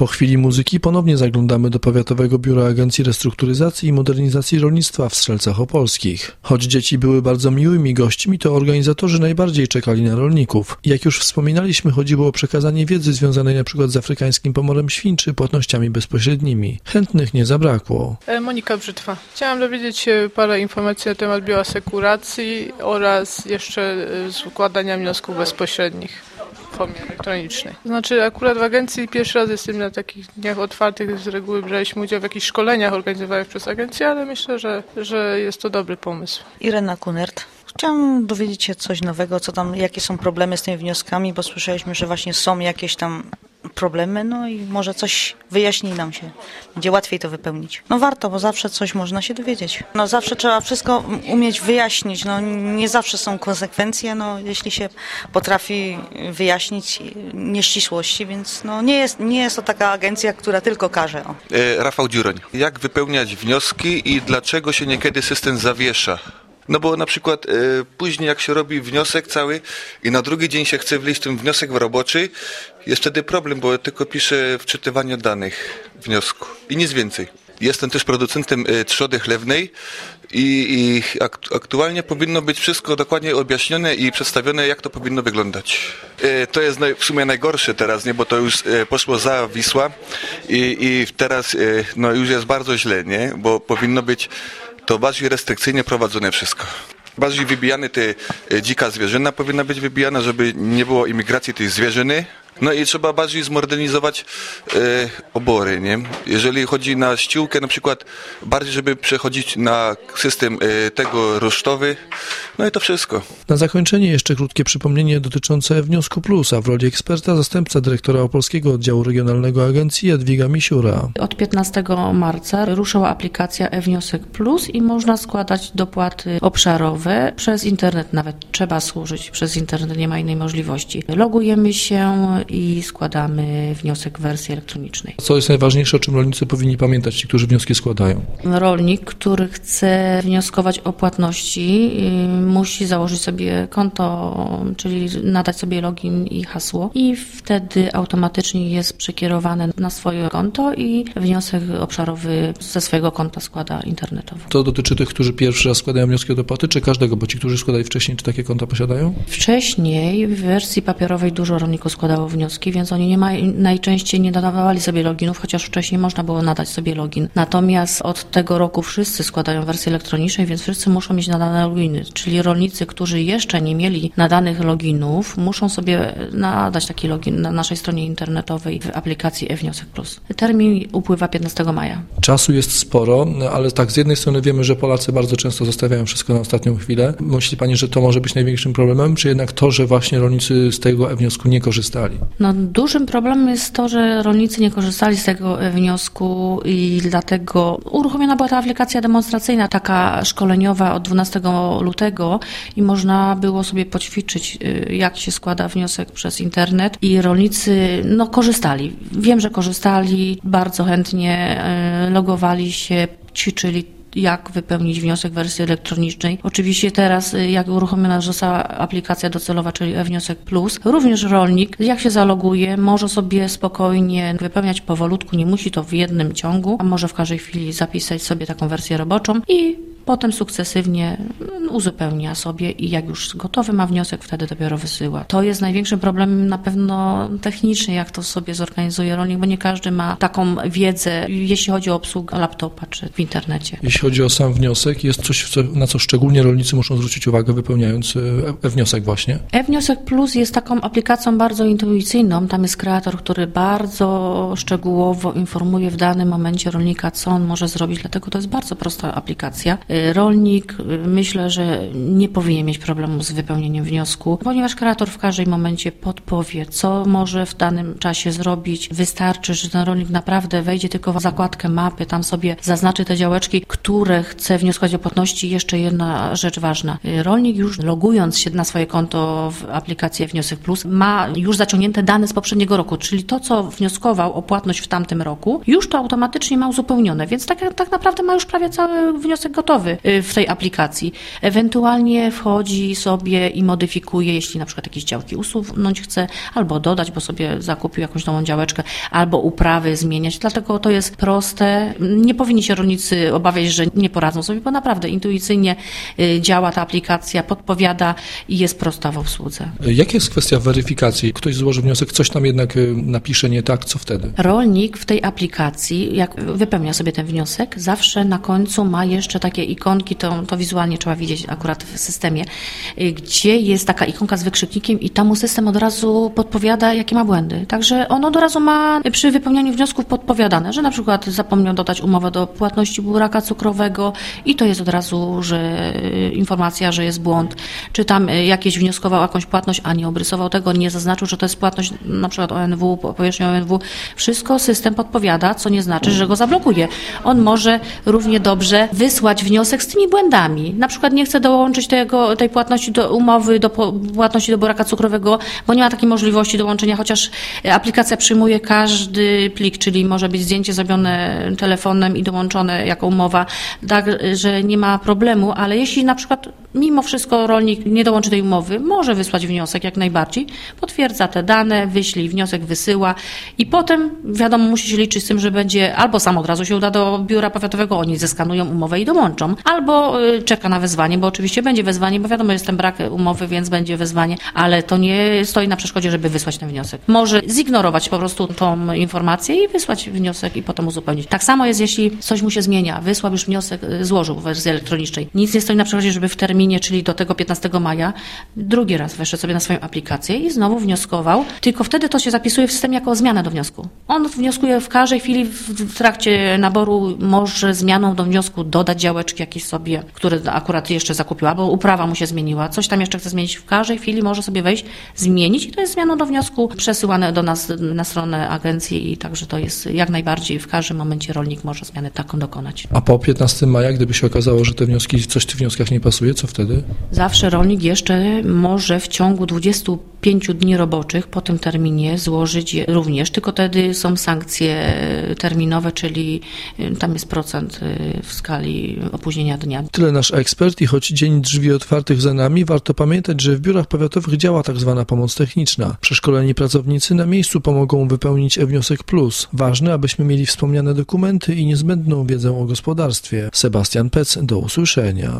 Po chwili muzyki ponownie zaglądamy do Powiatowego Biura Agencji Restrukturyzacji i Modernizacji Rolnictwa w Strzelcach Opolskich. Choć dzieci były bardzo miłymi gośćmi, to organizatorzy najbardziej czekali na rolników. Jak już wspominaliśmy, chodziło o przekazanie wiedzy związanej np. z afrykańskim pomorem świń czy płatnościami bezpośrednimi. Chętnych nie zabrakło. Monika Brzytwa. Chciałam dowiedzieć się parę informacji na temat bioasekuracji oraz jeszcze składania wniosków bezpośrednich w formie elektronicznej. Znaczy akurat w agencji pierwszy raz jestem na takich dniach otwartych, z reguły braliśmy udział w jakichś szkoleniach organizowanych przez agencję, ale myślę, że jest to dobry pomysł. Irena Kunert. Chciałam dowiedzieć się coś nowego, jakie są problemy z tymi wnioskami, bo słyszeliśmy, że właśnie są jakieś tam problemy, no i może coś wyjaśni nam się. Będzie łatwiej to wypełnić. No warto, bo zawsze coś można się dowiedzieć. No zawsze trzeba wszystko umieć wyjaśnić. No nie zawsze są konsekwencje, no jeśli się potrafi wyjaśnić nieścisłości, więc no nie jest to taka agencja, która tylko każe. Rafał Dziuroń. Jak wypełniać wnioski i dlaczego się niekiedy system zawiesza? No bo na przykład później jak się robi wniosek cały i na drugi dzień się chce wleźć ten wniosek w roboczy, jest wtedy problem, bo tylko piszę wczytywanie danych wniosku i nic więcej. Jestem też producentem trzody chlewnej i aktualnie powinno być wszystko dokładnie objaśnione i przedstawione, jak to powinno wyglądać. To jest w sumie najgorsze teraz, nie, bo to już poszło za Wisła i teraz no już jest bardzo źle, nie, bo powinno być to bardziej restrykcyjnie prowadzone wszystko. Bardziej wybijane te dzika zwierzyna powinna być wybijana, żeby nie było imigracji tej zwierzyny. No i trzeba bardziej zmodernizować obory, nie? Jeżeli chodzi na ściółkę, na przykład bardziej, żeby przechodzić na system tego rusztowy, no i to wszystko. Na zakończenie jeszcze krótkie przypomnienie dotyczące Wniosku Plus, a w roli eksperta zastępca dyrektora Opolskiego Oddziału Regionalnego Agencji Jadwiga Misiura. Od 15 marca ruszyła aplikacja e-Wniosek Plus i można składać dopłaty obszarowe przez internet, nawet trzeba służyć przez internet, nie ma innej możliwości. Logujemy się i składamy wniosek w wersji elektronicznej. Co jest najważniejsze, o czym rolnicy powinni pamiętać, ci, którzy wnioski składają? Rolnik, który chce wnioskować o płatności, musi założyć sobie konto, czyli nadać sobie login i hasło i wtedy automatycznie jest przekierowany na swoje konto i wniosek obszarowy ze swojego konta składa internetowo. To dotyczy tych, którzy pierwszy raz składają wnioski o dopłaty, czy każdego, bo ci, którzy składali wcześniej, czy takie konta posiadają? Wcześniej w wersji papierowej dużo rolników składało wnioski, więc oni najczęściej nie nadawali sobie loginów, chociaż wcześniej można było nadać sobie login. Natomiast od tego roku wszyscy składają wersję elektroniczną, więc wszyscy muszą mieć nadane loginy. Czyli rolnicy, którzy jeszcze nie mieli nadanych loginów, muszą sobie nadać taki login na naszej stronie internetowej w aplikacji e-Wniosek Plus. Termin upływa 15 maja. Czasu jest sporo, ale tak, z jednej strony wiemy, że Polacy bardzo często zostawiają wszystko na ostatnią chwilę. Myśli Pani, że to może być największym problemem, czy jednak to, że właśnie rolnicy z tego e-wniosku nie korzystali? No, dużym problemem jest to, że rolnicy nie korzystali z tego wniosku i dlatego uruchomiona była ta aplikacja demonstracyjna, taka szkoleniowa od 12 lutego i można było sobie poćwiczyć, jak się składa wniosek przez internet i rolnicy korzystali. Wiem, że korzystali, bardzo chętnie logowali się, ćwiczyli, jak wypełnić wniosek w wersji elektronicznej. Oczywiście teraz, jak uruchomiona została aplikacja docelowa, czyli e-Wniosek Plus, również rolnik, jak się zaloguje, może sobie spokojnie wypełniać powolutku, nie musi to w jednym ciągu, a może w każdej chwili zapisać sobie taką wersję roboczą i potem sukcesywnie uzupełnia sobie i jak już gotowy ma wniosek, wtedy dopiero wysyła. To jest największym problemem na pewno technicznie, jak to sobie zorganizuje rolnik, bo nie każdy ma taką wiedzę, jeśli chodzi o obsługę laptopa czy w internecie. Jeśli chodzi o sam wniosek, jest coś, na co szczególnie rolnicy muszą zwrócić uwagę, wypełniając e-Wniosek właśnie? e-Wniosek Plus jest taką aplikacją bardzo intuicyjną. Tam jest kreator, który bardzo szczegółowo informuje w danym momencie rolnika, co on może zrobić, dlatego to jest bardzo prosta aplikacja. Rolnik, myślę, że nie powinien mieć problemu z wypełnieniem wniosku, ponieważ kreator w każdym momencie podpowie, co może w danym czasie zrobić. Wystarczy, że ten rolnik naprawdę wejdzie tylko w zakładkę mapy, tam sobie zaznaczy te działeczki, które chce wnioskować o płatności. Jeszcze jedna rzecz ważna. Rolnik już logując się na swoje konto w aplikacji Wniosek Plus ma już zaciągnięte dane z poprzedniego roku, czyli to, co wnioskował o płatność w tamtym roku, już to automatycznie ma uzupełnione, więc tak naprawdę ma już prawie cały wniosek gotowy. gotowy w tej aplikacji. Ewentualnie wchodzi sobie i modyfikuje, jeśli na przykład jakieś działki usunąć chce, albo dodać, bo sobie zakupił jakąś nową działeczkę, albo uprawy zmieniać. Dlatego to jest proste. Nie powinni się rolnicy obawiać, że nie poradzą sobie, bo naprawdę intuicyjnie działa ta aplikacja, podpowiada i jest prosta w obsłudze. Jaka jest kwestia weryfikacji? Ktoś złoży wniosek, coś tam jednak napisze nie tak, co wtedy? Rolnik w tej aplikacji, jak wypełnia sobie ten wniosek, zawsze na końcu ma jeszcze takie ikonki, to wizualnie trzeba widzieć akurat w systemie, gdzie jest taka ikonka z wykrzyknikiem i tam mu system od razu podpowiada, jakie ma błędy. Także on od razu ma przy wypełnianiu wniosków podpowiadane, że na przykład zapomniał dodać umowę do płatności buraka cukrowego i to jest od razu, że informacja, że jest błąd. Czy tam jakieś wnioskował jakąś płatność, a nie obrysował tego, nie zaznaczył, że to jest płatność na przykład ONW, powierzchnia ONW. Wszystko system podpowiada, co nie znaczy, że go zablokuje. On może równie dobrze wysłać wniosek z tymi błędami. Na przykład nie chce dołączyć tej płatności do umowy, do płatności do buraka cukrowego, bo nie ma takiej możliwości dołączenia, chociaż aplikacja przyjmuje każdy plik, czyli może być zdjęcie zrobione telefonem i dołączone jako umowa, tak, że nie ma problemu, ale jeśli na przykład mimo wszystko rolnik nie dołączy tej umowy, może wysłać wniosek jak najbardziej, potwierdza te dane, wyśli wniosek, wysyła i potem wiadomo, musi się liczyć z tym, że będzie albo sam od razu się uda do biura powiatowego, oni zeskanują umowę i dołączą, albo czeka na wezwanie, bo oczywiście będzie wezwanie, bo wiadomo, jest ten brak umowy, więc będzie wezwanie, ale to nie stoi na przeszkodzie, żeby wysłać ten wniosek. Może zignorować po prostu tą informację i wysłać wniosek i potem uzupełnić. Tak samo jest, jeśli coś mu się zmienia, wysłał już wniosek, złożył w wersji elektronicznej. Nic nie stoi na przeszkodzie, żeby w terminie, czyli do tego 15 maja, drugi raz weszedł sobie na swoją aplikację i znowu wnioskował, tylko wtedy to się zapisuje w systemie jako zmiana do wniosku. On wnioskuje w każdej chwili w trakcie naboru, może zmianą do wniosku dodać działeczki jakieś sobie, które akurat jeszcze zakupił, albo uprawa mu się zmieniła, coś tam jeszcze chce zmienić. W każdej chwili może sobie wejść, zmienić i to jest zmianą do wniosku przesyłane do nas na stronę agencji i także to jest jak najbardziej w każdym momencie rolnik może zmianę taką dokonać. A po 15 maja, gdyby się okazało, że te wnioski, coś w tych wnioskach nie pasuje, co wtedy? Zawsze rolnik jeszcze może w ciągu 25 dni roboczych po tym terminie złożyć je również, tylko wtedy są sankcje terminowe, czyli tam jest procent w skali opóźnienia dnia. Tyle nasz ekspert i choć dzień drzwi otwartych za nami, warto pamiętać, że w biurach powiatowych działa tak zwana pomoc techniczna. Przeszkoleni pracownicy na miejscu pomogą wypełnić e-wniosek plus. Ważne, abyśmy mieli wspomniane dokumenty i niezbędną wiedzę o gospodarstwie. Sebastian Pec, do usłyszenia.